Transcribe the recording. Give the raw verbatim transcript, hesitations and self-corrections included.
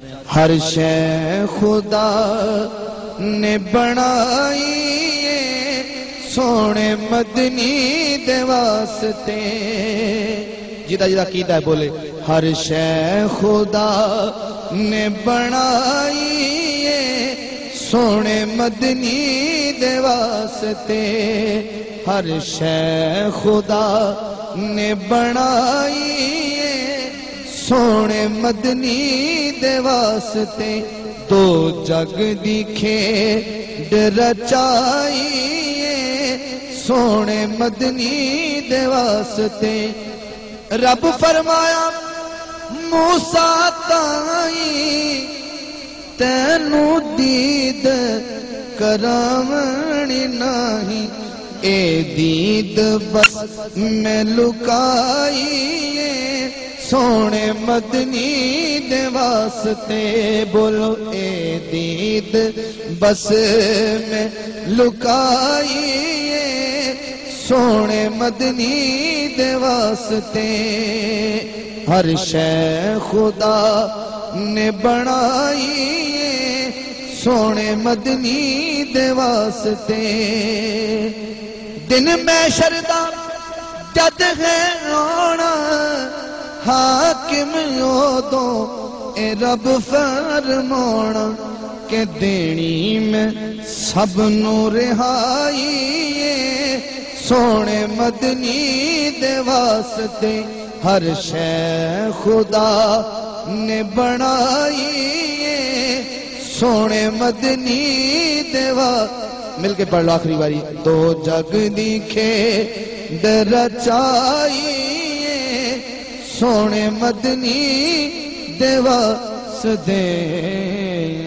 ہر شے خدا نے بنائی سونے مدنی دے واسطے. جیدہ جیدہ کیتا ہے بولے ہر شے خدا نے بنائی سونے مدنی دے واسطے. ہر شے خدا نے بنائی سونے مدنی دے واسطے. دو جگ دی کھیڈ رچائی سونے مدنی دے واسطے. رب فرمایا موسیٰ تائیں تینو دید کرامنی نہیں اے دید بس میں لکائی سونے مدنی دے واسطے. بولو اے دید بس میں لکائی سونے مدنی دے واسطے. ہر شے خدا نے بنائی سونے مدنی دے واسطے. دن میں شردہ جد ہے آنا حاکم یودو اے رب فرمانا کہ دینی میں سب نو رہائی سونے مدنی دے واسطے. ہر شے خدا نے بنائی سونے مدنی دے واسطے. مل کے پڑھ لو آخری باری. دو جگ دی کھیڈ رچائی سونے مدنی دے واسطے.